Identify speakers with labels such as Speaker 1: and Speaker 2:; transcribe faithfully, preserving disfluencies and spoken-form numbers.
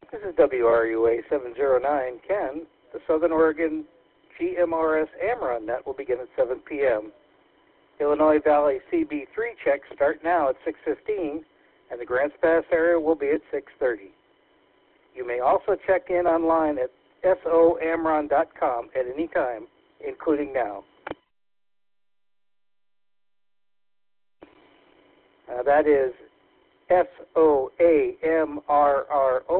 Speaker 1: This is W R U A seven oh nine, Ken. The Southern Oregon G M R S Amron net will begin at seven p m Illinois Valley C B three checks start now at six fifteen, and the Grants Pass area will be at six thirty. You may also check in online at S O amron dot com at any time, including now. Uh, that is S O A M R R O